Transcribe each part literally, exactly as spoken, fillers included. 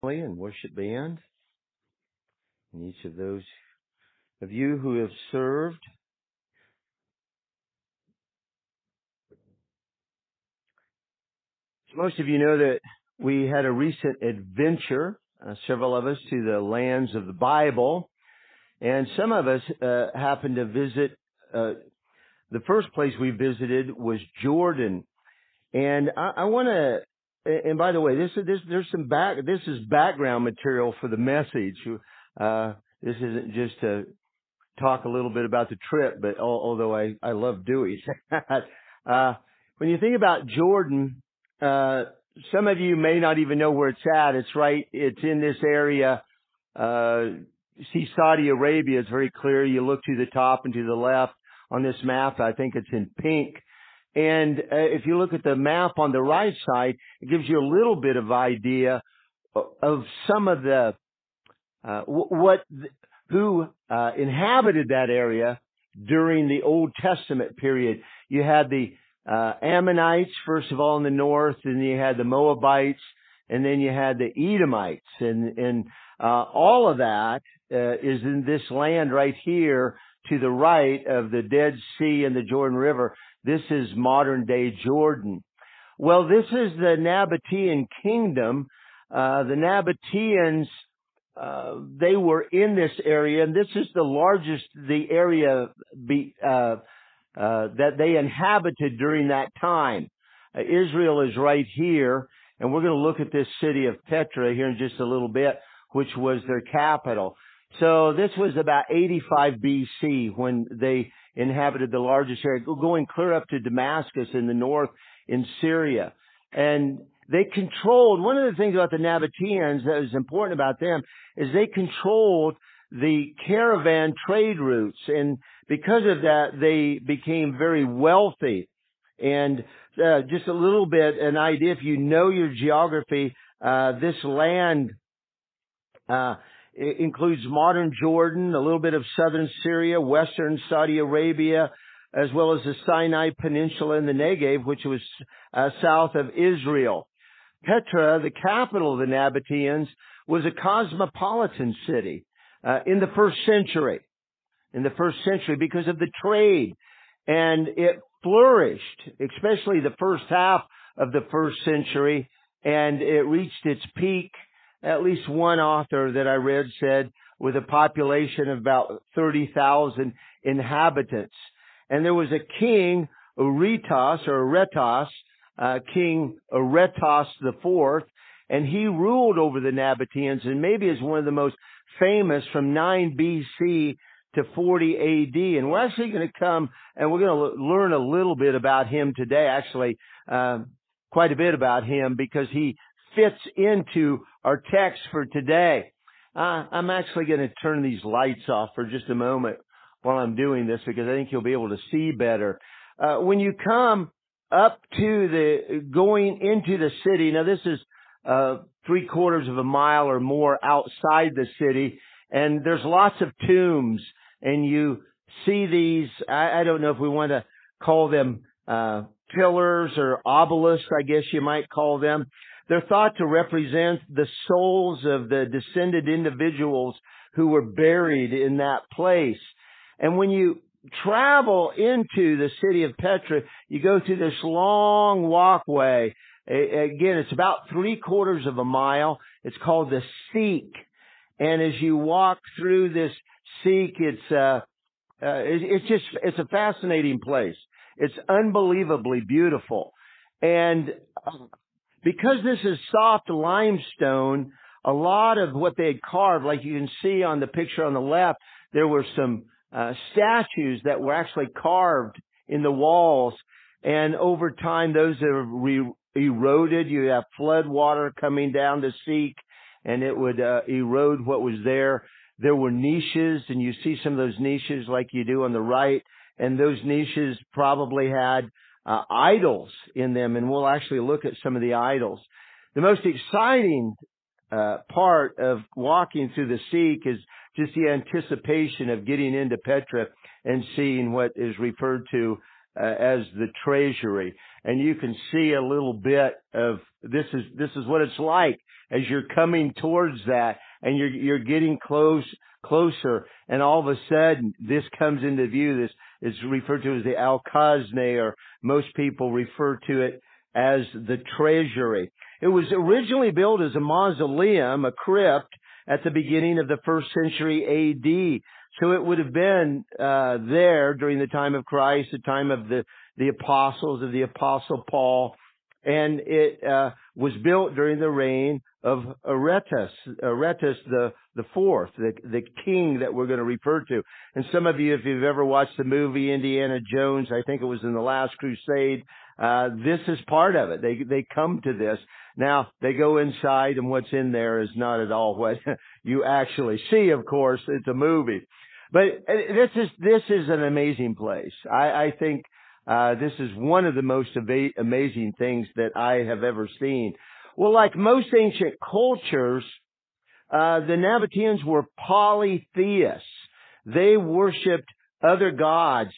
and worship band, and each of those of you who have served. Most of you know that we had a recent adventure, uh, several of us, to the lands of the Bible, and some of us uh, happened to visit. Uh, the first place we visited was Jordan, and I, I want to. And by the way, this is this there's some back. This is background material for the message. Uh, this isn't just to talk a little bit about the trip, but although I, I love doing that. uh, when you think about Jordan, uh, some of you may not even know where it's at. It's right, it's in this area. Uh, you see Saudi Arabia, it's very clear. You look to the top and to the left on this map. I think it's in pink. And uh, if you look at the map on the right side, it gives you a little bit of idea of some of the, uh, what, who uh, inhabited that area during the Old Testament period. You had the uh, Ammonites, first of all, in the north, and you had the Moabites, and then you had the Edomites. And, and uh, all of that uh, is in this land right here to the right of the Dead Sea and the Jordan River. This is modern-day Jordan. Well, this is the Nabatean kingdom. Uh, the Nabateans Uh, they were in this area, and this is the largest, the area be, uh, uh, that they inhabited during that time. Uh, Israel is right here, and we're going to look at this city of Petra here in just a little bit, which was their capital. So this was about eighty-five B C when they inhabited the largest area, going clear up to Damascus in the north in Syria. And they controlled, one of the things about the Nabateans that is important about them is they controlled the caravan trade routes. And because of that, they became very wealthy. And uh, just a little bit, an idea, if you know your geography, uh, this land uh, includes modern Jordan, a little bit of southern Syria, western Saudi Arabia, as well as the Sinai Peninsula and the Negev, which was uh, south of Israel. Petra, the capital of the Nabateans, was a cosmopolitan city uh, in the first century, in the first century because of the trade. And it flourished, especially the first half of the first century, and it reached its peak. At least one author that I read said with a population of about thirty thousand inhabitants. And there was a king, Aretas, or Aretas, uh, King Aretas the Fourth, and he ruled over the Nabateans, and maybe is one of the most famous from nine B C to forty A D. And we're actually going to come, and we're going to learn a little bit about him today, actually, uh, quite a bit about him, because he fits into our text for today. Uh, I'm actually going to turn these lights off for just a moment while I'm doing this, because I think you'll be able to see better. Uh, when you come up to the, going into the city, now this is, uh, three quarters of a mile or more outside the city, and there's lots of tombs, and you see these, I, I don't know if we want to call them, uh, pillars or obelisks, I guess you might call them. They're thought to represent the souls of the descended individuals who were buried in that place. And when you travel into the city of Petra, you go through this long walkway. Again, it's about three quarters of a mile. It's called the Seek. And as you walk through this Seek, it's, uh, uh, it's just, it's a fascinating place. It's unbelievably beautiful. And because this is soft limestone, a lot of what they had carved, like you can see on the picture on the left, there were some Uh, statues that were actually carved in the walls, and over time those have re- eroded. You have flood water coming down the Seek, and it would uh, erode what was there. There were niches, and you see some of those niches like you do on the right, and those niches probably had uh, idols in them, and we'll actually look at some of the idols. The most exciting uh, part of walking through the Seek is just the anticipation of getting into Petra and seeing what is referred to uh, as the treasury. and you can see a little bit of this is this is what it's like as you're coming towards that, and you're you're getting close closer, and all of a sudden this comes into view. This is referred to as the Al-Khazne, or most people refer to it as the treasury. It was originally built as a mausoleum, a crypt, at the beginning of the first century A D. So it would have been uh, there during the time of Christ, the time of the, the apostles, of the apostle Paul. And it uh, was built during the reign of Aretas, Aretas the, the fourth, the, the king that we're going to refer to. And some of you, if you've ever watched the movie Indiana Jones, I think it was in The Last Crusade, uh, this is part of it. They, they come to this. Now, they go inside, and what's in there is not at all what you actually see, of course. It's a movie. But this is, this is an amazing place. I, I think Uh, this is one of the most ava- amazing things that I have ever seen. Well, like most ancient cultures, uh, the Nabateans were polytheists. They worshipped other gods.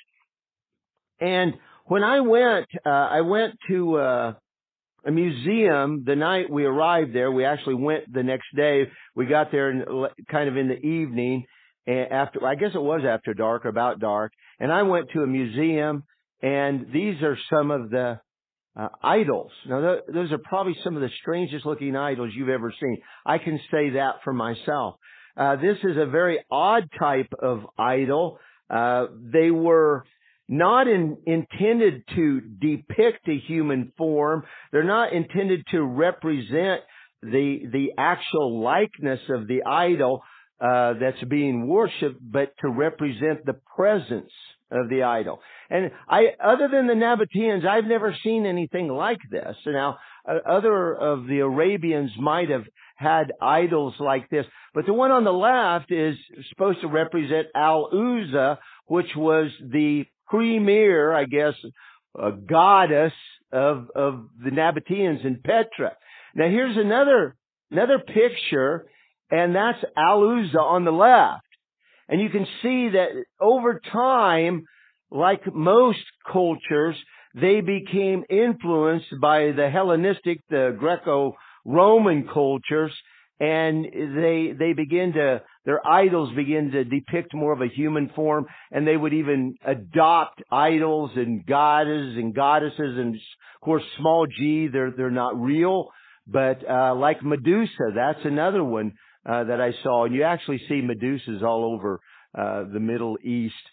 And when I went, uh, I went to uh, a museum the night we arrived there. We actually went the next day. We got there in, kind of in the evening, after, I guess it was after dark or about dark. And I went to a museum. And these are some of the uh, idols. Now, th- those are probably some of the strangest looking idols you've ever seen. I can say that for myself. Uh, this is a very odd type of idol. Uh, they were not in, intended to depict a human form. They're not intended to represent the, the actual likeness of the idol uh, that's being worshipped, but to represent the presence of the idol. And I, other than the Nabateans, I've never seen anything like this. Now, uh, other of the Arabians might have had idols like this, but the one on the left is supposed to represent Al-Uzza, which was the premier, I guess, uh, goddess of, of the Nabateans in Petra. Now, here's another, another picture, and that's Al-Uzza on the left. And you can see that over time, like most cultures, they became influenced by the Hellenistic, the Greco-Roman cultures, and they they begin to, their idols begin to depict more of a human form, and they would even adopt idols and goddesses and goddesses, and of course, small g, they're they're not real, but uh, like Medusa, that's another one. Uh, that I saw, and you actually see Medusas all over uh, the Middle East.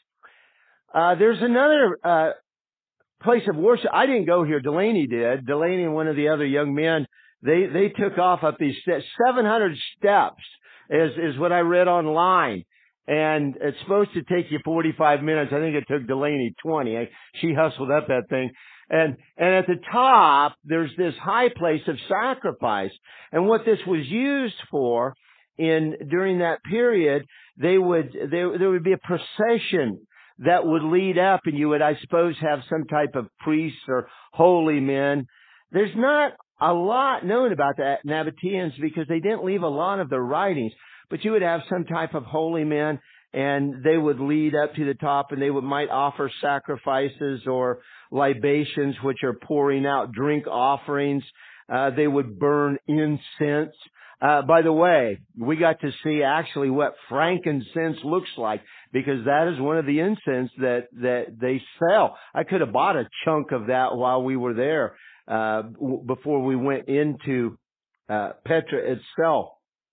Uh, there's another uh, place of worship. I didn't go here. Delaney did. Delaney and one of the other young men, they they took off up these steps. seven hundred steps is is what I read online, and it's supposed to take you forty-five minutes. I think it took Delaney twenty. I, she hustled up that thing. And, and at the top, there's this high place of sacrifice. And what this was used for, in during that period, they would there there would be a procession that would lead up, and you would, I suppose, have some type of priests or holy men. There's not a lot known about the Nabateans because they didn't leave a lot of their writings, but you would have some type of holy men, and they would lead up to the top, and they would might offer sacrifices or libations, which are pouring out drink offerings. Uh, they would burn incense. Uh, by the way, we got to see actually what frankincense looks like, because that is one of the incense that, that they sell. I could have bought a chunk of that while we were there, uh, w- before we went into, uh, Petra itself.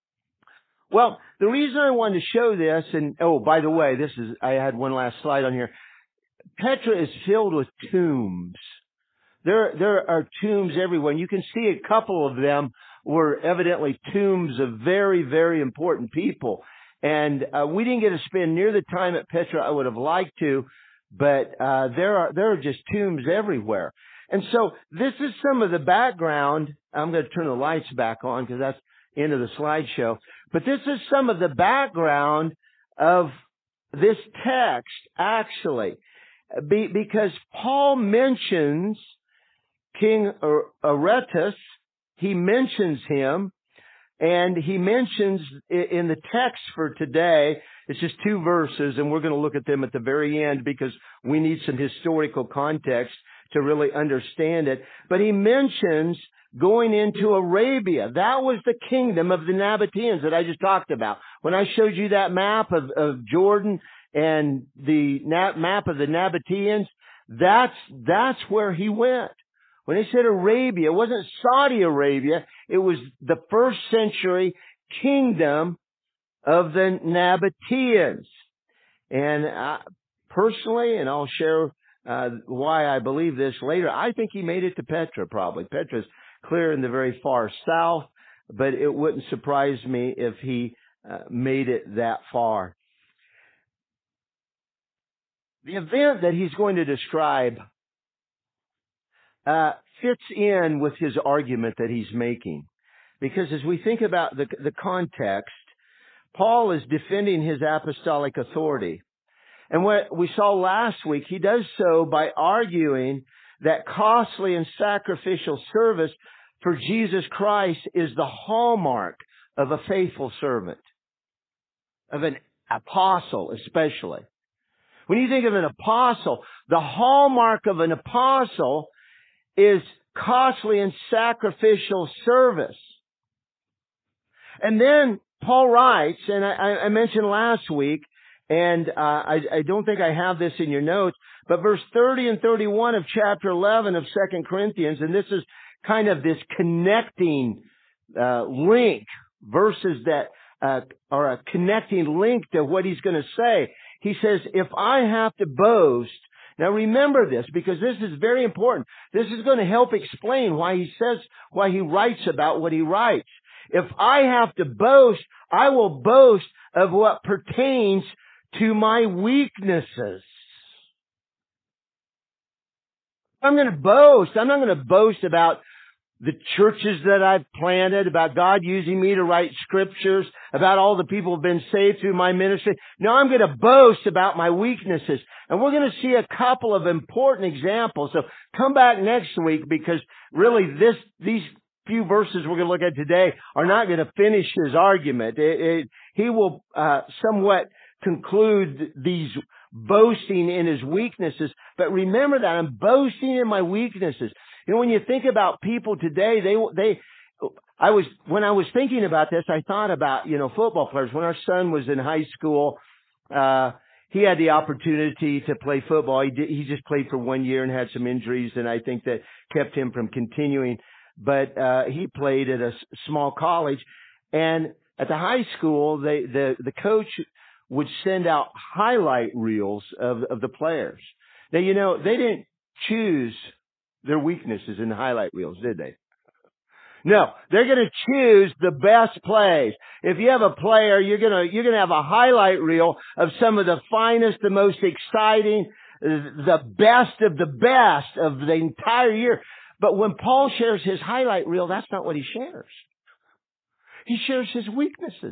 Well, the reason I wanted to show this, and, oh, by the way, this is, I had one last slide on here. Petra is filled with tombs. There, there are tombs everywhere, and you can see a couple of them were evidently tombs of very, very important people. And uh, we didn't get to spend near the time at Petra I would have liked to, but uh, there are there are just tombs everywhere. And so this is some of the background. I'm going to turn the lights back on because that's the end of the slideshow. But this is some of the background of this text, actually, Be, because Paul mentions King Aretas. He mentions him, and he mentions in the text for today, it's just two verses, and we're going to look at them at the very end because we need some historical context to really understand it. But he mentions going into Arabia. That was the kingdom of the Nabateans that I just talked about. When I showed you that map of, of Jordan and the na- map of the Nabateans, that's, that's where he went. When he said Arabia, it wasn't Saudi Arabia. It was the first century kingdom of the Nabateans. And I, personally, and I'll share uh, why I believe this later, I think he made it to Petra probably. Petra's clear in the very far south, but it wouldn't surprise me if he uh, made it that far. The event that he's going to describe uh, fits in with his argument that he's making. Because as we think about the, the context, Paul is defending his apostolic authority. And what we saw last week, he does so by arguing that costly and sacrificial service for Jesus Christ is the hallmark of a faithful servant, of an apostle especially. When you think of an apostle, the hallmark of an apostle is costly and sacrificial service. And then Paul writes, and I, I mentioned last week, and uh, I, I don't think I have this in your notes, but verse thirty and thirty-one of chapter eleven of Second Corinthians, and this is kind of this connecting uh, link, verses that uh, are a connecting link to what he's going to say. He says, if I have to boast, now remember this, because this is very important. This is going to help explain why he says, why he writes about what he writes. If I have to boast, I will boast of what pertains to my weaknesses. I'm going to boast. I'm not going to boast about the churches that I've planted, about God using me to write scriptures, about all the people who've been saved through my ministry. No, I'm going to boast about my weaknesses. And we're going to see a couple of important examples. So come back next week, because really this, these few verses we're going to look at today are not going to finish his argument. It, it, he will uh, somewhat conclude these boasting in his weaknesses. But remember that I'm boasting in my weaknesses. You know, when you think about people today, they, they, I was, when I was thinking about this, I thought about, you know, football players. When our son was in high school, uh, he had the opportunity to play football. He did, he just played for one year and had some injuries, and I think that kept him from continuing. But, uh, he played at a small college, and at the high school, they, the, the coach would send out highlight reels of, of the players. Now, you know, they didn't choose their weaknesses in the highlight reels, did they? No, they're going to choose the best plays. If you have a player, you're going to, you're going to have a highlight reel of some of the finest, the most exciting, the best of the best of the entire year. But when Paul shares his highlight reel, that's not what he shares. He shares his weaknesses.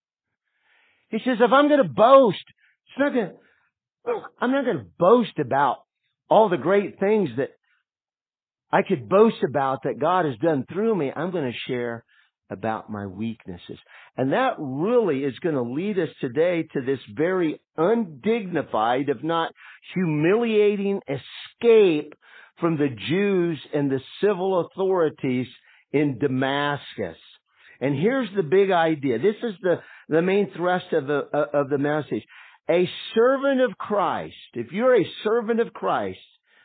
He says, if I'm going to boast, it's not going to, I'm not going to boast about all the great things that I could boast about that God has done through me. I'm going to share about my weaknesses. And that really is going to lead us today to this very undignified, if not humiliating, escape from the Jews and the civil authorities in Damascus. And here's the big idea. This is the, the main thrust of the, of the message. A servant of Christ, if you're a servant of Christ,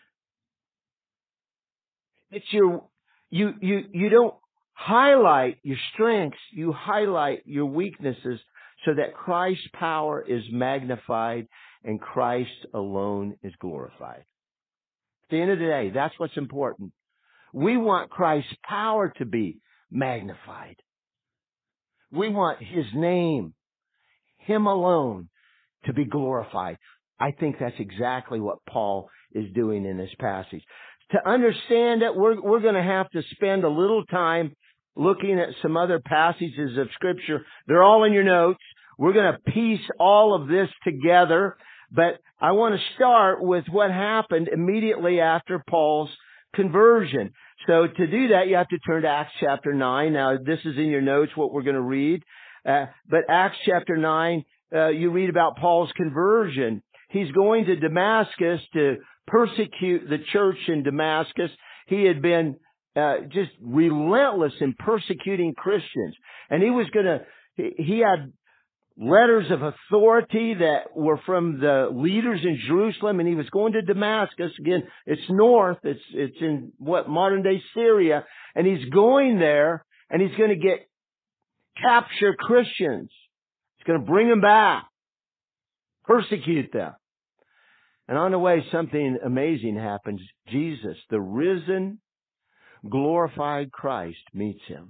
it's your, you, you, you don't highlight your strengths, you highlight your weaknesses so that Christ's power is magnified and Christ alone is glorified. At the end of the day, that's what's important. We want Christ's power to be magnified. We want His name, Him alone, to be glorified. I think that's exactly what Paul is doing in this passage. To understand it, we're, we're going to have to spend a little time looking at some other passages of Scripture. They're all in your notes. We're going to piece all of this together. But I want to start with what happened immediately after Paul's conversion. So to do that, you have to turn to Acts chapter nine. Now, this is in your notes, what we're going to read. Uh, but Acts chapter nine, uh, you read about Paul's conversion. He's going to Damascus to persecute the church in Damascus. He had been uh, just relentless in persecuting Christians. And he was going to, he, he had letters of authority that were from the leaders in Jerusalem, and he was going to Damascus. Again, it's north. It's, it's in what, modern day Syria. And he's going there, and he's going to get, capture Christians. He's going to bring them back, persecute them. And on the way, something amazing happens. Jesus, the risen, glorified Christ, meets him.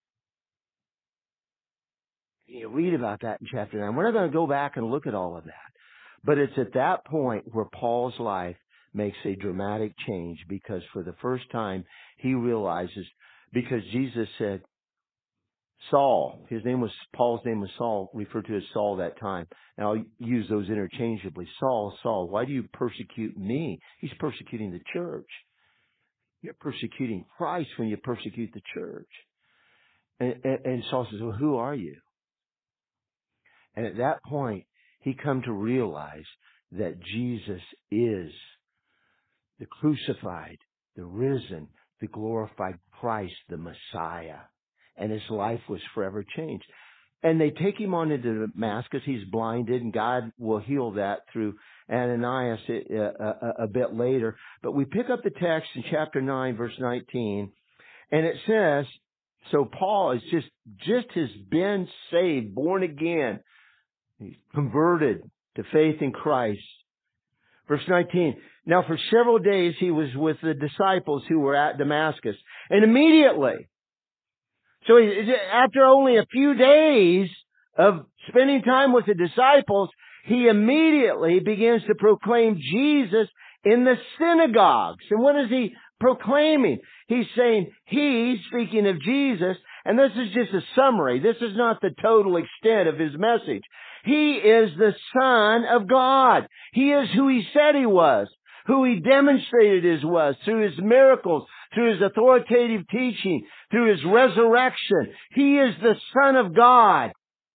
You read about that in chapter nine. We're not going to go back and look at all of that. But it's at that point where Paul's life makes a dramatic change, because for the first time he realizes, because Jesus said, Saul, his name was, Paul's name was Saul, referred to as Saul that time. Now I'll use those interchangeably. Saul, Saul, why do you persecute me? He's persecuting the church. You're persecuting Christ when you persecute the church. And, and, and Saul says, well, who are you? And at that point, he come to realize that Jesus is the crucified, the risen, the glorified Christ, the Messiah. And his life was forever changed. And they take him on into Damascus. He's blinded, and God will heal that through Ananias a, a, a bit later. But we pick up the text in chapter nine, verse nineteen, and it says, so Paul is just, just has been saved, born again. He's converted to faith in Christ. Verse nineteen, now for several days he was with the disciples who were at Damascus. And immediately, so he, after only a few days of spending time with the disciples, he immediately begins to proclaim Jesus in the synagogues. And what is he proclaiming? He's saying, he, speaking of Jesus, and this is just a summary. This is not the total extent of his message. He is the Son of God. He is who he said he was, who he demonstrated his was through his miracles, through his authoritative teaching, through his resurrection. He is the Son of God.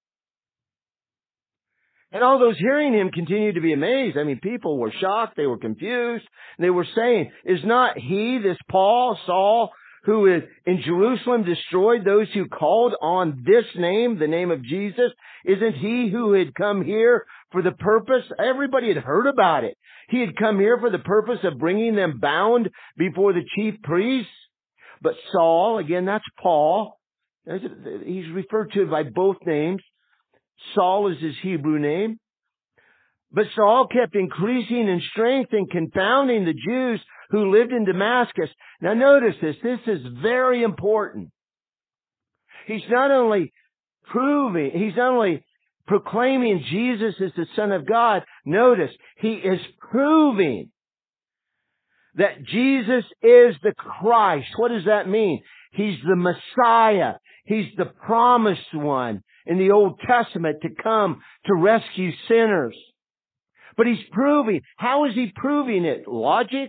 And all those hearing him continued to be amazed. I mean, people were shocked. They were confused. They were saying, is not he, this Paul, Saul, who is in Jerusalem destroyed those who called on this name, the name of Jesus? Isn't he who had come here for the purpose? Everybody had heard about it. He had come here for the purpose of bringing them bound before the chief priests. But Saul, again, that's Paul. He's referred to by both names. Saul is his Hebrew name. But Saul kept increasing in strength and confounding the Jews who lived in Damascus. Now notice this. This is very important. He's not only proving, he's not only proclaiming Jesus as the Son of God. Notice, he is proving that Jesus is the Christ. What does that mean? He's the Messiah. He's the promised one in the Old Testament to come to rescue sinners. But he's proving. How is he proving it? Logic?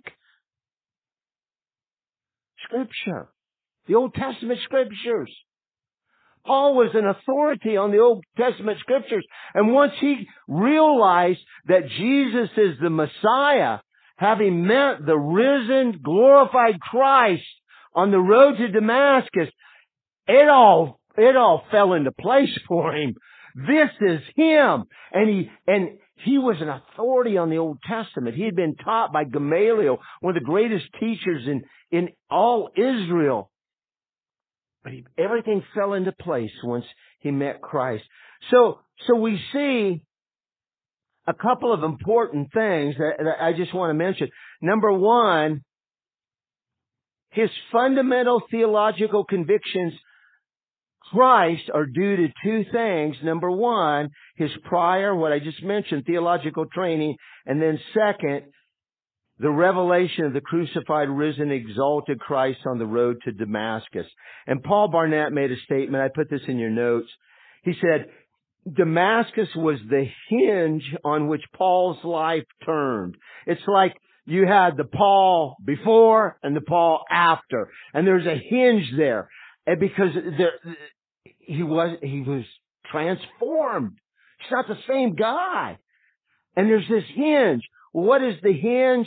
Scripture. The Old Testament Scriptures. Paul was an authority on the Old Testament Scriptures. And once he realized that Jesus is the Messiah, having met the risen, glorified Christ on the road to Damascus, it all, it all fell into place for him. This is him. And he, and he was an authority on the Old Testament. He had been taught by Gamaliel, one of the greatest teachers in, in all Israel. But he, everything fell into place once he met Christ. So, so we see a couple of important things that, that I just want to mention. Number one, his fundamental theological convictions, Christ, are due to two things. Number one, his prior, what I just mentioned, theological training. And then second, the revelation of the crucified, risen, exalted Christ on the road to Damascus. And Paul Barnett made a statement. I put this in your notes. He said, Damascus was the hinge on which Paul's life turned. It's like you had the Paul before and the Paul after. And there's a hinge there. And because there, he was, he was transformed. He's not the same guy. And there's this hinge. What is the hinge?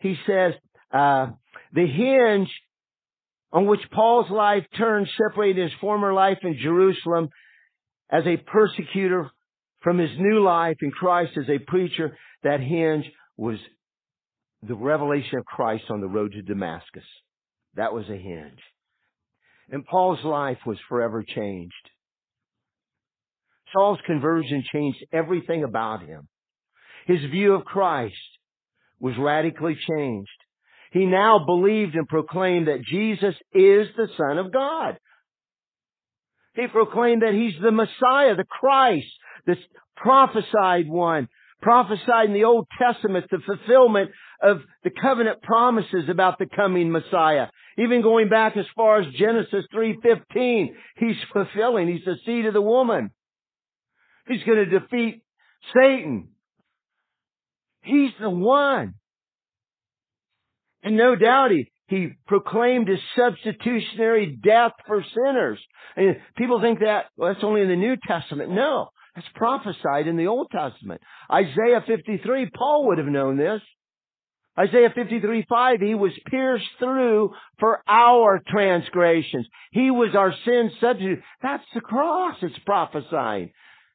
he says, uh, the hinge on which Paul's life turned separated his former life in Jerusalem as a persecutor from his new life in Christ as a preacher. That hinge was the revelation of Christ on the road to Damascus. That was a hinge. And Paul's life was forever changed. Saul's conversion changed everything about him. His view of Christ was radically changed. He now believed and proclaimed that Jesus is the Son of God. He proclaimed that He's the Messiah, the Christ, this prophesied one, prophesied in the Old Testament, the fulfillment of the covenant promises about the coming Messiah. Even going back as far as Genesis three fifteen, He's fulfilling. He's the seed of the woman. He's going to defeat Satan. He's the one. And no doubt he, he proclaimed His substitutionary death for sinners. And people think that, well, that's only in the New Testament. No, that's prophesied in the Old Testament. Isaiah fifty-three, Paul would have known this. Isaiah fifty-three five, He was pierced through for our transgressions. He was our sin substitute. That's the cross it's prophesying.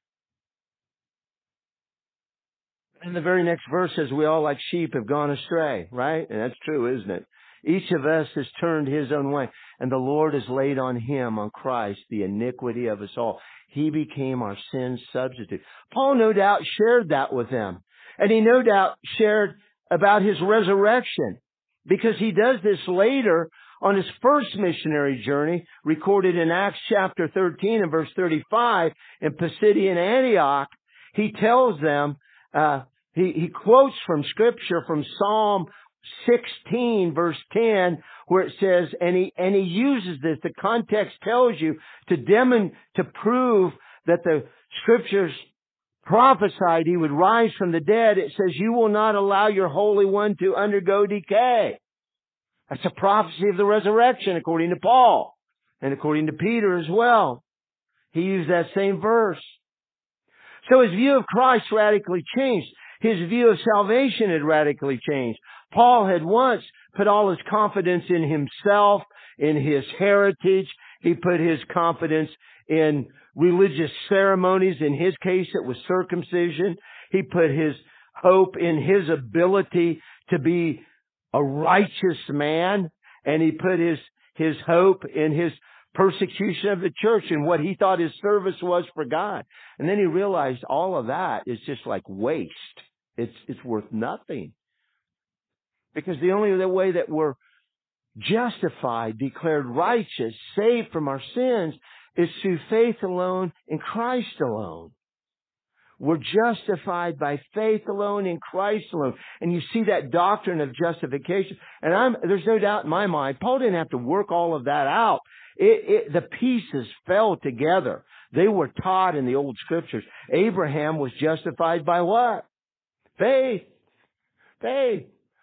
And the very next verse says, we all like sheep have gone astray, right? And that's true, isn't it? Each of us has turned his own way, and the Lord has laid on Him, on Christ, the iniquity of us all. He became our sin substitute. Paul no doubt shared that with them. And he no doubt shared about His resurrection, because he does this later on his first missionary journey, recorded in Acts chapter thirteen and verse thirty-five in Pisidian Antioch. He tells them, Uh, he, he quotes from Scripture from Psalm sixteen verse ten, where it says, and he, and he uses this, the context tells you, to demon, to prove that the Scriptures prophesied He would rise from the dead. It says, you will not allow your Holy One to undergo decay. That's a prophecy of the resurrection according to Paul and according to Peter as well. He used that same verse. So his view of Christ radically changed. His view of salvation had radically changed. Paul had once put all his confidence in himself, in his heritage. He put his confidence in religious ceremonies. In his case, it was circumcision. He put his hope in his ability to be a righteous man. And he put his, his hope in his persecution of the church and what he thought his service was for God. And then he realized all of that is just like waste. It's, it's worth nothing. Because the only way that we're justified, declared righteous, saved from our sins is through faith alone in Christ alone. We're justified by faith alone in Christ alone. And you see that doctrine of justification. And I'm, there's no doubt in my mind, Paul didn't have to work all of that out. It, it, the pieces fell together. They were taught in the old Scriptures. Abraham was justified by what? Faith. Faith.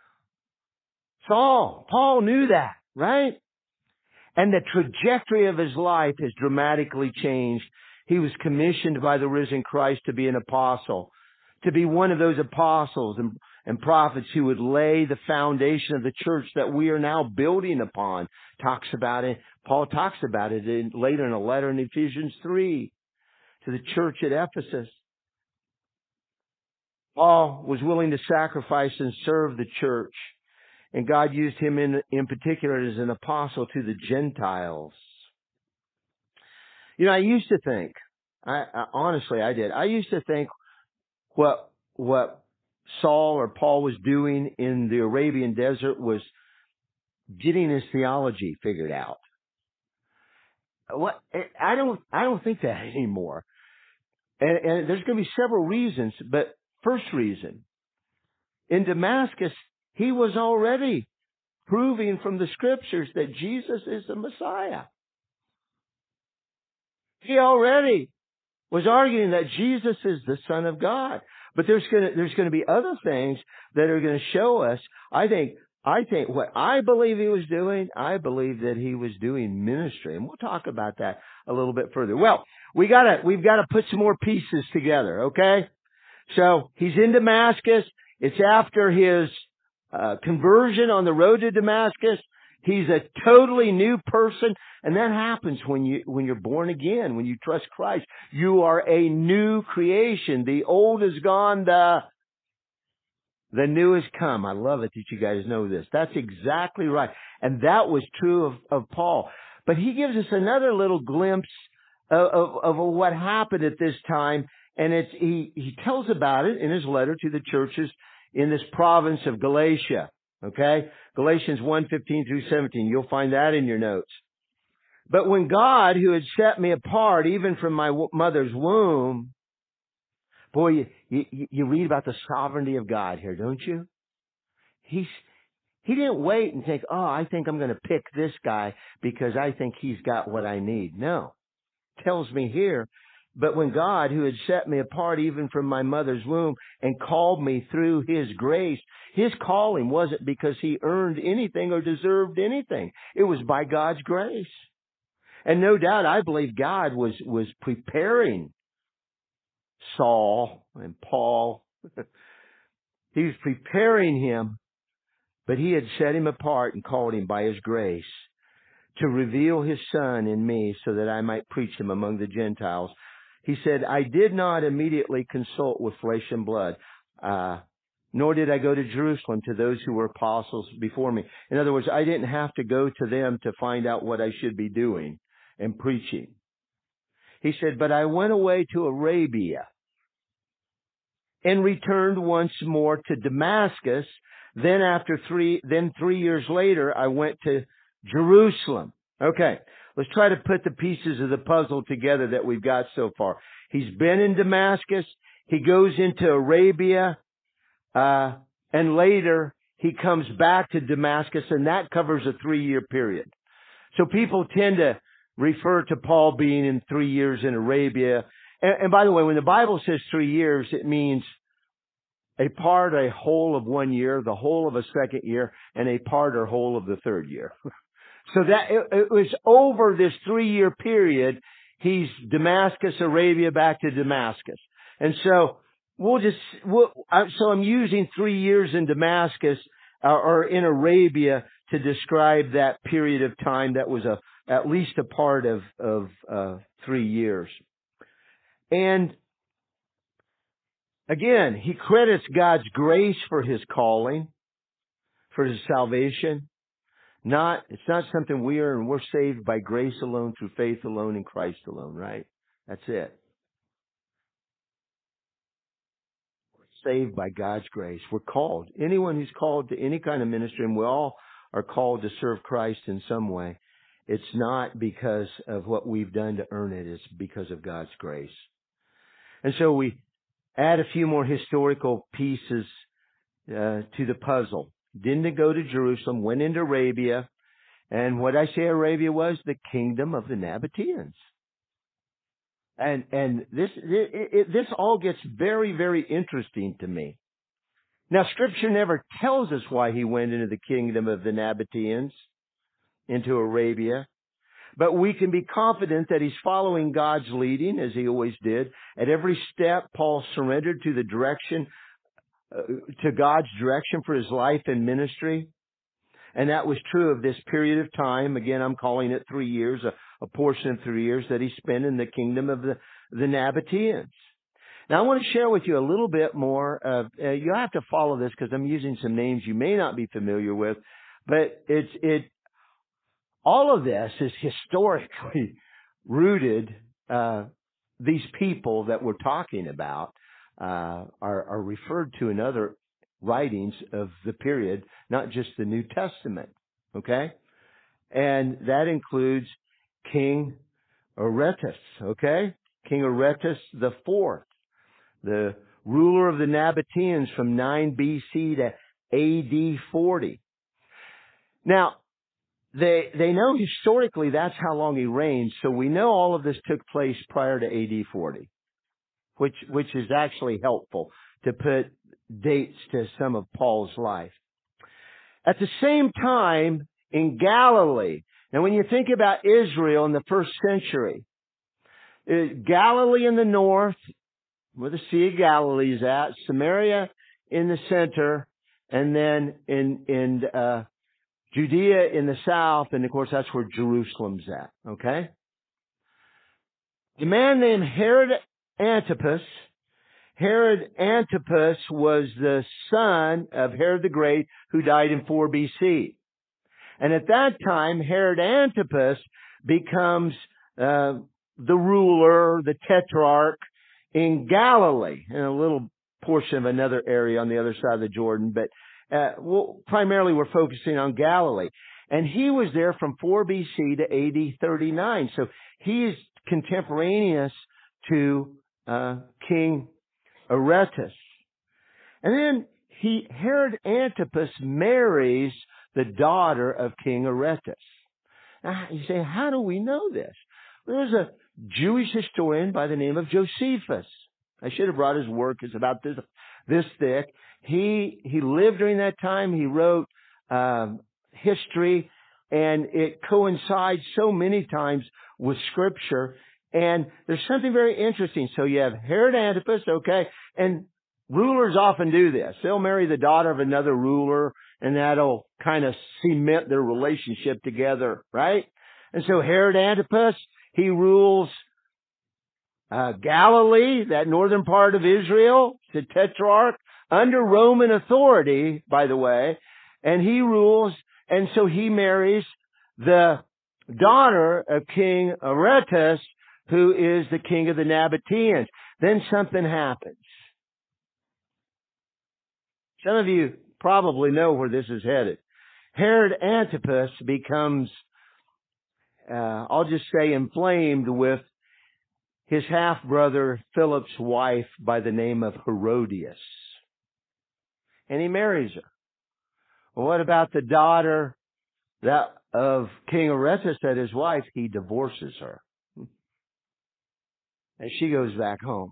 Saul. Paul knew that, right? And the trajectory of his life has dramatically changed. He was commissioned by the risen Christ to be an apostle, to be one of those apostles and, and prophets who would lay the foundation of the church that we are now building upon. Talks about it. Paul talks about it in, later in a letter in Ephesians three to the church at Ephesus. Paul was willing to sacrifice and serve the church, and God used him in, in particular as an apostle to the Gentiles. You know, I used to think, I, I honestly I did, I used to think what what Saul or Paul was doing in the Arabian desert was getting his theology figured out. What I don't I don't think that anymore. And, and there's going to be several reasons, but first reason, in Damascus, he was already proving from the Scriptures that Jesus is the Messiah. He already was arguing that Jesus is the Son of God. But there's going to, there's going to be other things that are going to show us. I think, I think what I believe he was doing, I believe that he was doing ministry. And we'll talk about that a little bit further. Well, we gotta, we've got to put some more pieces together, okay? So he's in Damascus. It's after his, uh, conversion on the road to Damascus. He's a totally new person. And that happens when you, when you're born again, when you trust Christ. You are a new creation. The old is gone. The, the new has come. I love it that you guys know this. That's exactly right. And that was true of, of Paul. But he gives us another little glimpse of, of, of what happened at this time. And it's, he, he tells about it in his letter to the churches in this province of Galatia. Okay? Galatians one, fifteen through seventeen. You'll find that in your notes. But when God, who had set me apart even from my mother's womb, boy, you, you, you read about the sovereignty of God here, don't you? He's, he didn't wait and think, oh, I think I'm going to pick this guy because I think he's got what I need. No. It tells me here, but when God, who had set me apart even from my mother's womb and called me through His grace, His calling wasn't because He earned anything or deserved anything. It was by God's grace. And no doubt, I believe God was, was preparing Saul and Paul. He was preparing him, but He had set him apart and called him by His grace to reveal His Son in me so that I might preach Him among the Gentiles. He said, I did not immediately consult with flesh and blood, uh, nor did I go to Jerusalem to those who were apostles before me. In other words, I didn't have to go to them to find out what I should be doing and preaching. He said, but I went away to Arabia and returned once more to Damascus. Then after three, then three years later, I went to Jerusalem. Okay. Let's try to put the pieces of the puzzle together that we've got so far. He's been in Damascus. He goes into Arabia. Uh, and later he comes back to Damascus, and that covers a three-year period. So people tend to refer to Paul being in three years in Arabia. And, and by the way, when the Bible says three years, it means a part, a whole of one year, the whole of a second year, and a part or whole of the third year. So that it, it was over this three-year period. He's Damascus, Arabia, back to Damascus. And so we'll just, we'll, so I'm using three years in Damascus uh, or in Arabia to describe that period of time that was a, at least a part of, of, uh, three years. And again, he credits God's grace for his calling, for his salvation. Not, it's not something we earn. We're saved by grace alone, through faith alone, in Christ alone, right? That's it. We're saved by God's grace. We're called. Anyone who's called to any kind of ministry, and we all are called to serve Christ in some way, it's not because of what we've done to earn it. It's because of God's grace. And so we add a few more historical pieces uh, to the puzzle. Didn't go to Jerusalem, went into Arabia, and what I say Arabia was the kingdom of the Nabateans. And and this it, it, this all gets very, very interesting to me. Now, Scripture never tells us why he went into the kingdom of the Nabateans, into Arabia, but we can be confident that he's following God's leading, as he always did. At every step, Paul surrendered to the direction Uh, to God's direction for his life and ministry. And that was true of this period of time. Again, I'm calling it three years, a, a portion of three years that he spent in the kingdom of the, the Nabateans. Now, I want to share with you a little bit more of, uh, you'll have to follow this because I'm using some names you may not be familiar with, but it's, it, all of this is historically rooted. Uh, these people that we're talking about Uh, are, are referred to in other writings of the period, not just the New Testament. Okay? And that includes King Aretas. Okay? King Aretas the fourth, the ruler of the Nabateans from nine B C to A D forty. Now, they, they know historically that's how long he reigned, so we know all of this took place prior to A D forty. Which, which is actually helpful to put dates to some of Paul's life. At the same time, in Galilee, now when you think about Israel in the first century, Galilee in the north, where the Sea of Galilee is at, Samaria in the center, and then in in uh, Judea in the south, and of course that's where Jerusalem's at. Okay. A man named Herod Antipas. Herod Antipas was the son of Herod the Great, who died in four B C. And at that time, Herod Antipas becomes uh, the ruler, the tetrarch in Galilee, in a little portion of another area on the other side of the Jordan. But uh, well, primarily we're focusing on Galilee. And he was there from four B C to A D thirty-nine. So he is contemporaneous to uh, King Aretas. And then he, Herod Antipas marries the daughter of King Aretas. Now, you say, how do we know this? Well, there's a Jewish historian by the name of Josephus. I should have brought his work. It's about this, this thick. He, he lived during that time. He wrote, um, history, and it coincides so many times with Scripture. And there's something very interesting. So you have Herod Antipas, okay, and rulers often do this. They'll marry the daughter of another ruler, and that'll kind of cement their relationship together, right? And so Herod Antipas, he rules uh, Galilee, that northern part of Israel, the tetrarch, under Roman authority, by the way, and he rules, and so he marries the daughter of King Aretas, who is the king of the Nabateans. Then something happens. Some of you probably know where this is headed. Herod Antipas becomes, uh, I'll just say, inflamed with his half-brother Philip's wife by the name of Herodias. And he marries her. Well, what about the daughter that of King Aretas, that his wife? He divorces her. And she goes back home.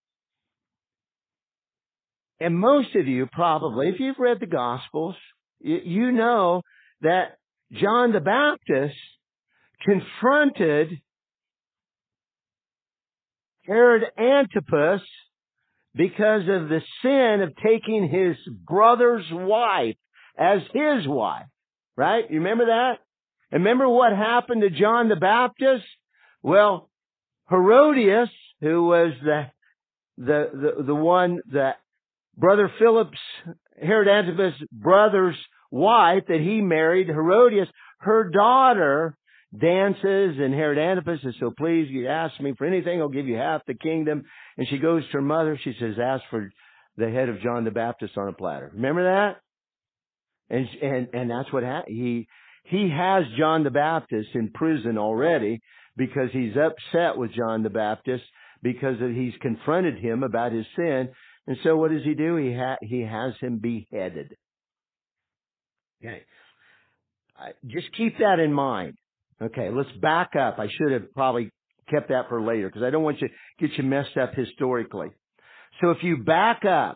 And most of you probably, if you've read the Gospels, you know that John the Baptist confronted Herod Antipas because of the sin of taking his brother's wife as his wife. Right? You remember that? And remember what happened to John the Baptist? Well, Herodias, who was the, the, the, the one that Brother Philip's, Herod Antipas' brother's wife that he married, Herodias, her daughter dances, and Herod Antipas is so pleased. You ask me for anything, I'll give you half the kingdom. And she goes to her mother. She says, ask for the head of John the Baptist on a platter. Remember that? And, and, and that's what happened. He, he has John the Baptist in prison already because he's upset with John the Baptist because he's confronted him about his sin. And so what does he do? He ha- he has him beheaded. Okay. Uh, just keep that in mind. Okay, let's back up. I should have probably kept that for later because I don't want you to get you messed up historically. So if you back up,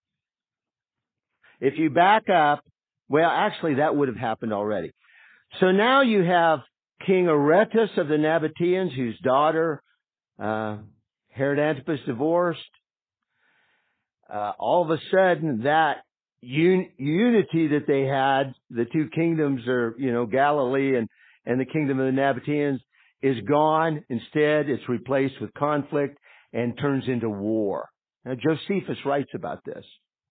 if you back up, well, actually that would have happened already. So now you have King Aretas of the Nabateans, whose daughter uh, Herod Antipas divorced. Uh, all of a sudden, that un- unity that they had, the two kingdoms are, you know, Galilee and, and the kingdom of the Nabateans, is gone. Instead, it's replaced with conflict and turns into war. Now, Josephus writes about this.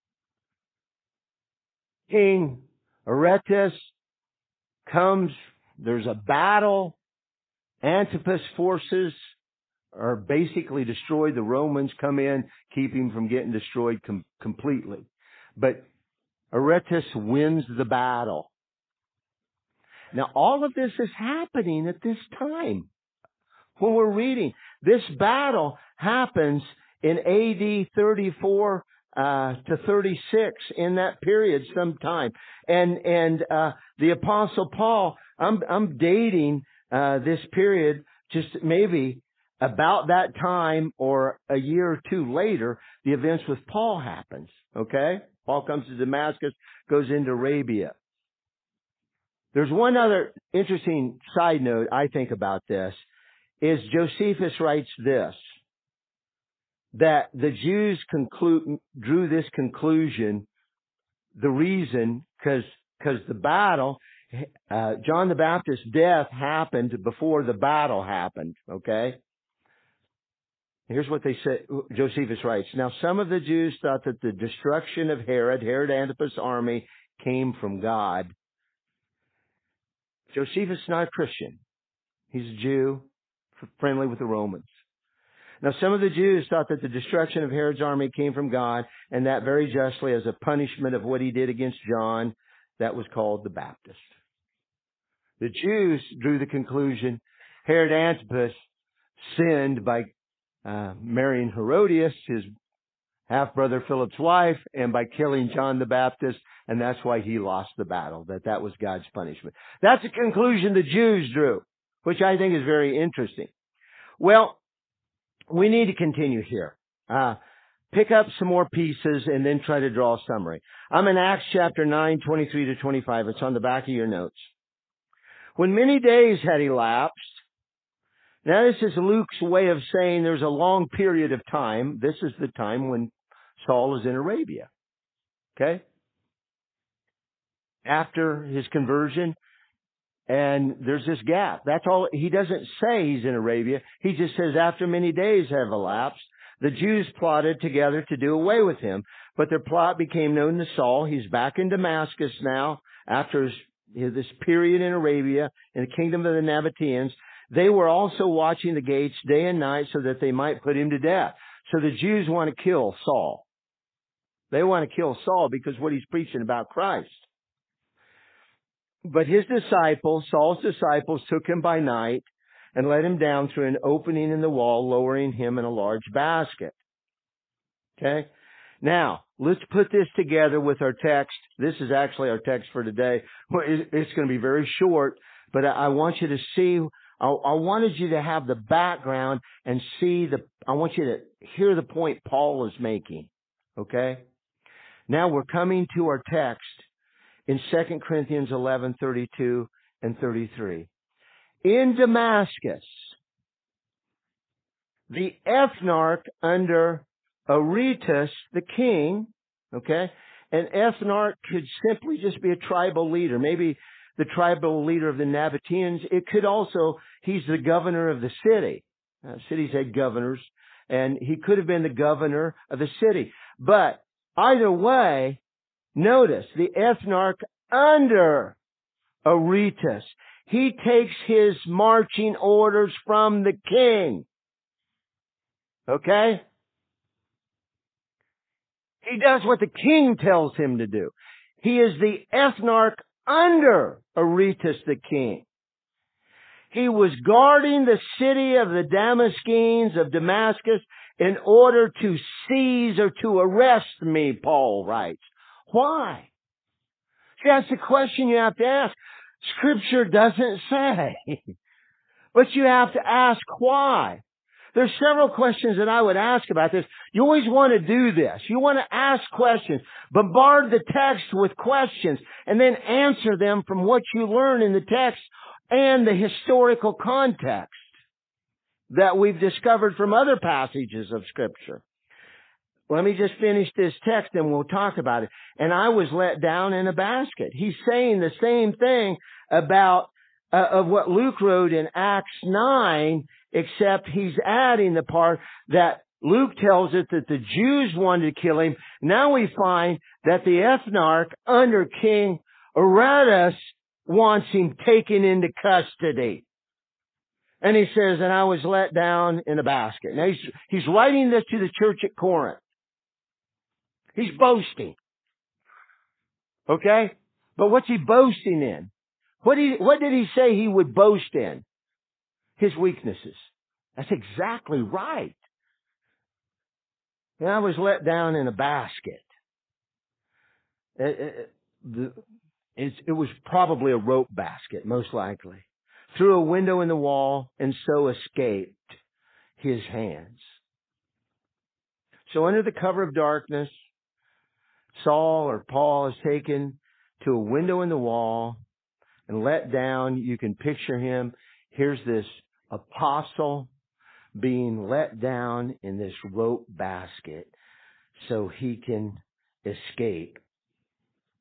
King Aretas comes, there's a battle. Antipas' forces are basically destroyed. The Romans come in, keep him from getting destroyed com- completely. But Aretas wins the battle. Now, all of this is happening at this time. When we're reading, this battle happens in A D thirty-four uh, to thirty-six, in that period sometime. And, and, uh, the Apostle Paul, I'm, I'm dating, uh, this period just maybe about that time or a year or two later, the events with Paul happens. Okay? Paul comes to Damascus, goes into Arabia. There's one other interesting side note I think about this, is Josephus writes this, that the Jews conclude, drew this conclusion the reason, because because the battle, uh, John the Baptist's death happened before the battle happened, okay? Here's what they say. Josephus writes, now some of the Jews thought that the destruction of Herod, Herod Antipas' army, came from God. Josephus is not a Christian. He's a Jew, friendly with the Romans. Now some of the Jews thought that the destruction of Herod's army came from God, and that very justly as a punishment of what he did against John, that was called the Baptist. The Jews drew the conclusion Herod Antipas sinned by uh, marrying Herodias, his half-brother Philip's wife, and by killing John the Baptist, and that's why he lost the battle, that that was God's punishment. That's a conclusion the Jews drew, which I think is very interesting. Well, we need to continue here. Uh, pick up some more pieces and then try to draw a summary. I'm in Acts chapter nine, twenty-three to twenty-five. It's on the back of your notes. When many days had elapsed, now this is Luke's way of saying there's a long period of time. This is the time when Saul is in Arabia. Okay? After his conversion, and there's this gap. That's all. He doesn't say he's in Arabia. He just says after many days have elapsed, the Jews plotted together to do away with him. But their plot became known to Saul. He's back in Damascus now after his, this period in Arabia, in the kingdom of the Nabateans. They were also watching the gates day and night so that they might put him to death. So the Jews want to kill Saul. They want to kill Saul because what he's preaching about Christ. But his disciples, Saul's disciples, took him by night and let him down through an opening in the wall, lowering him in a large basket. Okay? Now, let's put this together with our text. This is actually our text for today. It's going to be very short, but I want you to see, I wanted you to have the background and see the, I want you to hear the point Paul is making. Okay? Now we're coming to our text in Second Corinthians eleven, thirty-two and thirty-three. In Damascus, the ethnarch under Aretas, the king, okay, an ethnarch could simply just be a tribal leader, maybe the tribal leader of the Nabateans. It could also, he's the governor of the city. Uh, cities had governors, and he could have been the governor of the city. But either way, notice, the ethnarch under Aretas, he takes his marching orders from the king. Okay? He does what the king tells him to do. He is the ethnarch under Aretas the king. He was guarding the city of the Damascenes of Damascus in order to seize or to arrest me, Paul writes. Why? See, that's the question you have to ask. Scripture doesn't say. But you have to ask why. There's several questions that I would ask about this. You always want to do this. You want to ask questions. Bombard the text with questions and then answer them from what you learn in the text and the historical context that we've discovered from other passages of Scripture. Let me just finish this text and we'll talk about it. And I was let down in a basket. He's saying the same thing about uh, of what Luke wrote in Acts nine, except he's adding the part that Luke tells it that the Jews wanted to kill him. Now we find that the ethnarch under King Aretas wants him taken into custody. And he says, and I was let down in a basket. Now he's, he's writing this to the church at Corinth. He's boasting. Okay? But what's he boasting in? What did he, what did he say he would boast in? His weaknesses. That's exactly right. And I was let down in a basket. It, it, the, it, it was probably a rope basket, most likely. Through a window in the wall, and so escaped his hands. So under the cover of darkness, Saul or Paul is taken to a window in the wall and let down. You can picture him. Here's this apostle being let down in this rope basket so he can escape.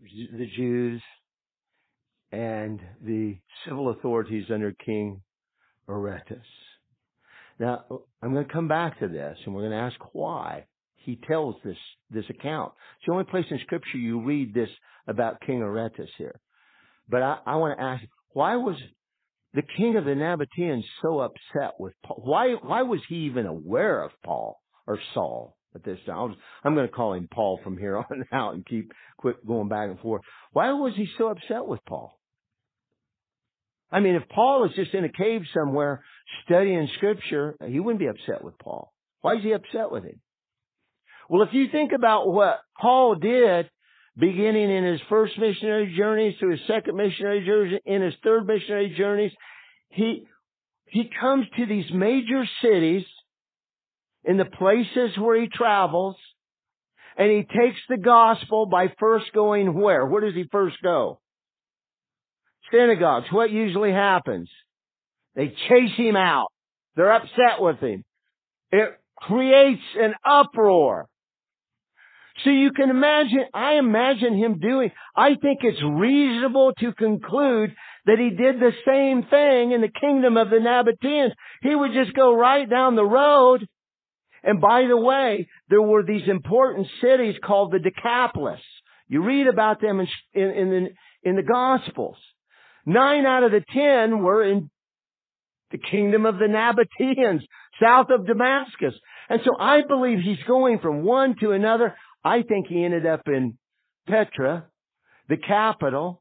the Jews and the civil authorities under King Aretas. Now, I'm going to come back to this, and we're going to ask why he tells this, this account. It's the only place in Scripture you read this about King Aretas here. But I, I want to ask, why was the king of the Nabateans so upset with Paul? Why, why was he even aware of Paul or Saul at this time? I was, I'm going to call him Paul from here on out and keep quit going back and forth. Why was he so upset with Paul? I mean, if Paul is just in a cave somewhere studying Scripture, he wouldn't be upset with Paul. Why is he upset with him? Well, if you think about what Paul did, beginning in his first missionary journeys to his second missionary journeys, in his third missionary journeys, he, he comes to these major cities in the places where he travels, and he takes the gospel by first going where? Where does he first go? Synagogues. What usually happens? They chase him out. They're upset with him. It creates an uproar. So you can imagine, I imagine him doing, I think it's reasonable to conclude that he did the same thing in the kingdom of the Nabateans. He would just go right down the road. And by the way, there were these important cities called the Decapolis. You read about them in, in, in, the, in the Gospels. Nine out of the ten were in the kingdom of the Nabateans, south of Damascus. And so I believe he's going from one to another. I think he ended up in Petra, the capital.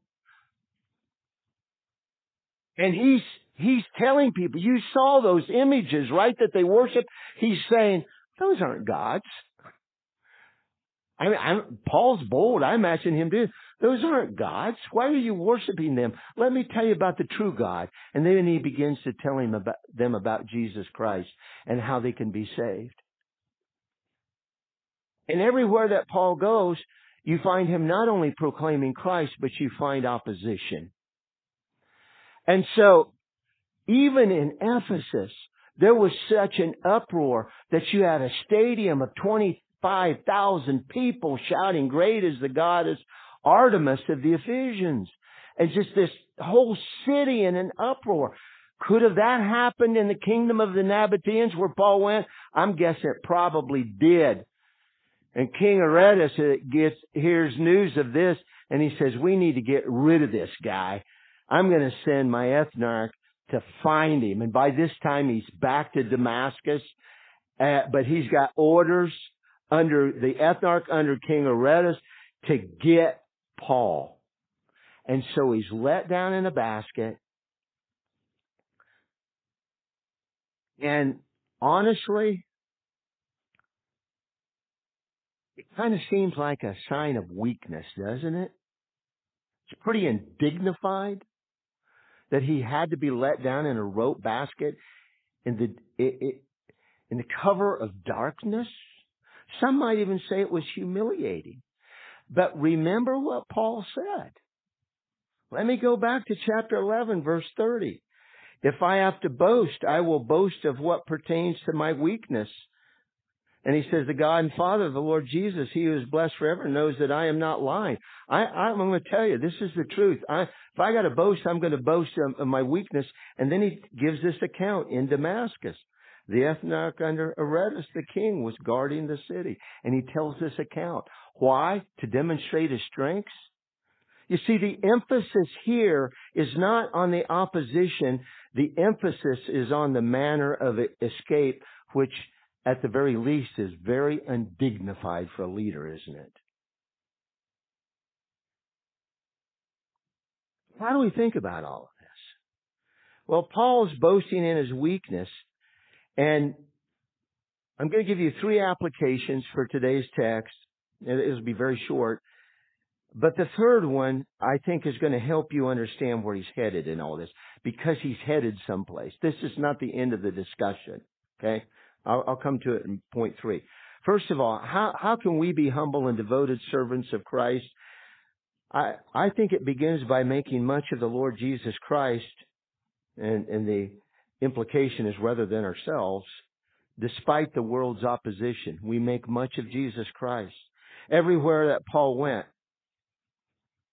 And he's, he's telling people, you saw those images, right, that they worship. He's saying, those aren't gods. I mean, I'm, Paul's bold. I imagine him doing, those aren't gods. Why are you worshiping them? Let me tell you about the true God. And then he begins to tell him about, them about Jesus Christ and how they can be saved. And everywhere that Paul goes, you find him not only proclaiming Christ, but you find opposition. And so, even in Ephesus, there was such an uproar that you had a stadium of twenty-five thousand people shouting, "Great is the goddess Artemis of the Ephesians." And just this whole city in an uproar. Could have that happened in the kingdom of the Nabateans where Paul went? I'm guessing it probably did. And King Aretas gets, hears news of this, and he says, we need to get rid of this guy. I'm going to send my ethnarch to find him. And by this time, he's back to Damascus. Uh, but he's got orders under the ethnarch, under King Aretas, to get Paul. And so he's let down in a basket. And honestly, it kind of seems like a sign of weakness, doesn't it? It's pretty indignified that he had to be let down in a rope basket in the it, it, in the cover of darkness. Some might even say it was humiliating. But remember what Paul said. Let me go back to chapter eleven, verse thirty. If I have to boast, I will boast of what pertains to my weakness. And he says, the God and Father of the Lord Jesus, he who is blessed forever, knows that I am not lying. I, I'm going to tell you, this is the truth. I, if I got to boast, I'm going to boast of, of my weakness. And then he gives this account in Damascus. The ethnarch under Aretas, the king, was guarding the city. And he tells this account. Why? To demonstrate his strengths? You see, the emphasis here is not on the opposition. The emphasis is on the manner of escape, which at the very least is very undignified for a leader, isn't it? How do we think about all of this? Well, Paul's boasting in his weakness, and I'm going to give you three applications for today's text. It'll be very short. But the third one, I think, is going to help you understand where he's headed in all this, because he's headed someplace. This is not the end of the discussion, okay? I'll, I'll come to it in point three. First of all, how, how can we be humble and devoted servants of Christ? I, I think it begins by making much of the Lord Jesus Christ, and, and the implication is rather than ourselves, despite the world's opposition. We make much of Jesus Christ. Everywhere that Paul went,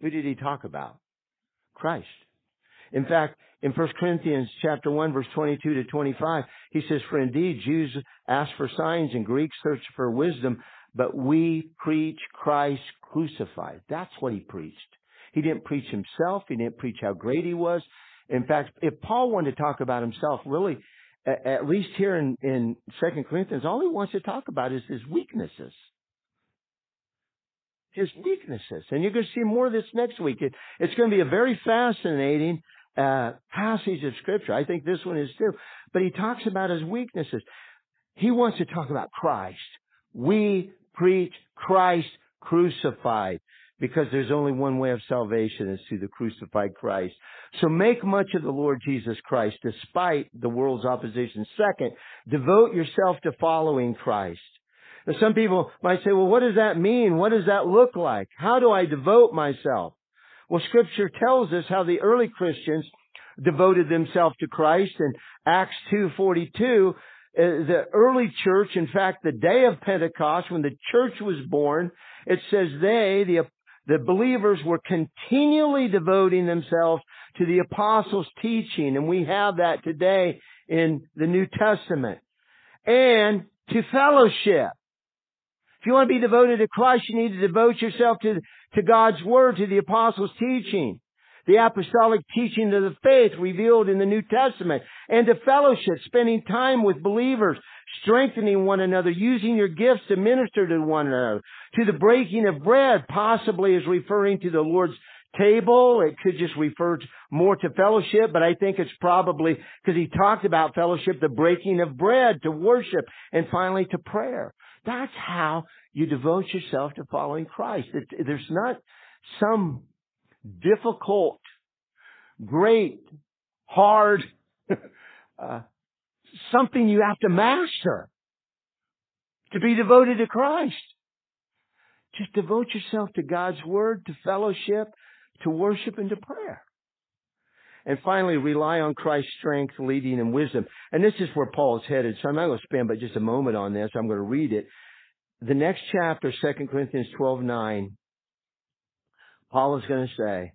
Who did he talk about? Christ. In fact, in First Corinthians chapter one, verse twenty-two to twenty-five, he says, "For indeed Jews ask for signs and Greeks search for wisdom, but we preach Christ crucified." That's what he preached. He didn't preach himself. He didn't preach how great he was. In fact, if Paul wanted to talk about himself, really, at least here in, in Second Corinthians, all he wants to talk about is his weaknesses. His weaknesses. And you're going to see more of this next week. It, it's going to be a very fascinating uh, passage of Scripture. I think this one is too. But he talks about his weaknesses. He wants to talk about Christ. We preach Christ crucified, because there's only one way of salvation, is through the crucified Christ. So make much of the Lord Jesus Christ despite the world's opposition. Second, devote yourself to following Christ. Now, some people might say, well, what does that mean? What does that look like? How do I devote myself? Well, Scripture tells us how the early Christians devoted themselves to Christ. In Acts two forty-two, uh, the early church, in fact, the day of Pentecost, when the church was born, it says they, the The believers were continually devoting themselves to the apostles' teaching, and we have that today in the New Testament, and to fellowship. If you want to be devoted to Christ, you need to devote yourself to, to God's Word, to the apostles' teaching, the apostolic teaching of the faith revealed in the New Testament, and to fellowship, spending time with believers, strengthening one another, using your gifts to minister to one another, to the breaking of bread, possibly is referring to the Lord's table. It could just refer to, more to fellowship, but I think it's probably, because he talked about fellowship, the breaking of bread, to worship, and finally to prayer. That's how you devote yourself to following Christ. It, there's not some difficult, great, hard, uh, something you have to master to be devoted to Christ. Just devote yourself to God's Word, to fellowship, to worship, and to prayer. And finally, rely on Christ's strength, leading, and wisdom. And this is where Paul is headed, so I'm not going to spend but just a moment on this. I'm going to read it. The next chapter, Second Corinthians twelve nine, Paul is going to say,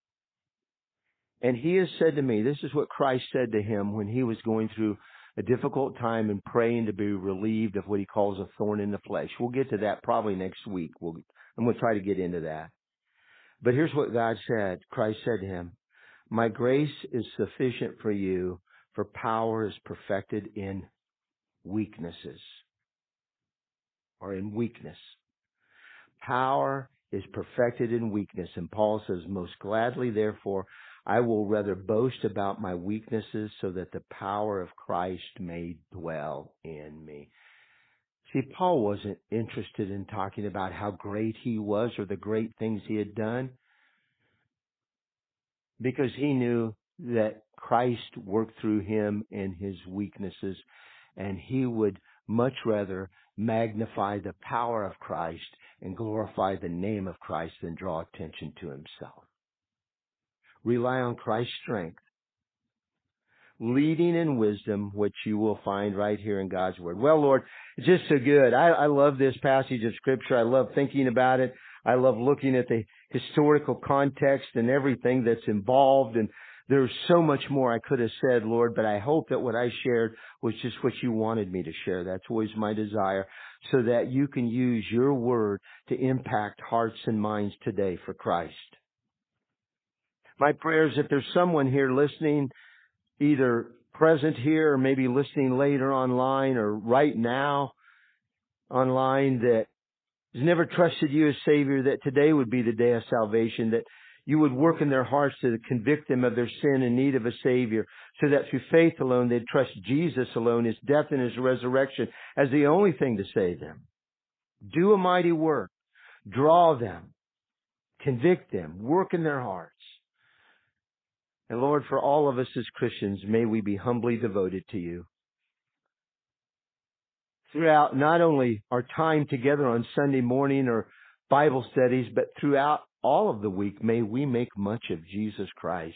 "And he has said to me," this is what Christ said to him when he was going through a difficult time and praying to be relieved of what he calls a thorn in the flesh. We'll get to that probably next week. We'll, I'm going to try to get into that. But here's what God said. Christ said to him, "My grace is sufficient for you, for power is perfected in weaknesses." Or in weakness. Power is perfected in weakness. And Paul says, "Most gladly, therefore, I will rather boast about my weaknesses so that the power of Christ may dwell in me." See, Paul wasn't interested in talking about how great he was or the great things he had done, because he knew that Christ worked through him in his weaknesses, and he would much rather magnify the power of Christ and glorify the name of Christ than draw attention to himself. Rely on Christ's strength, leading in wisdom, which you will find right here in God's Word. Well, Lord, it's just so good. I, I love this passage of Scripture. I love thinking about it. I love looking at the historical context and everything that's involved. And there's so much more I could have said, Lord, but I hope that what I shared was just what you wanted me to share. That's always my desire, so that you can use your Word to impact hearts and minds today for Christ. My prayer is that there's someone here listening, either present here or maybe listening later online or right now online, that has never trusted you as Savior, that today would be the day of salvation, that you would work in their hearts to convict them of their sin and need of a Savior, so that through faith alone they'd trust Jesus alone, His death and His resurrection as the only thing to save them. Do a mighty work. Draw them. Convict them. Work in their hearts. And Lord, for all of us as Christians, may we be humbly devoted to you. Throughout not only our time together on Sunday morning or Bible studies, but throughout all of the week, may we make much of Jesus Christ.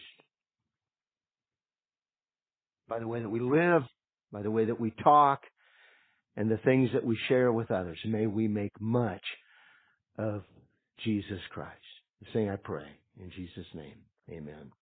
By the way that we live, by the way that we talk, and the things that we share with others, may we make much of Jesus Christ. This thing I pray in Jesus' name. Amen.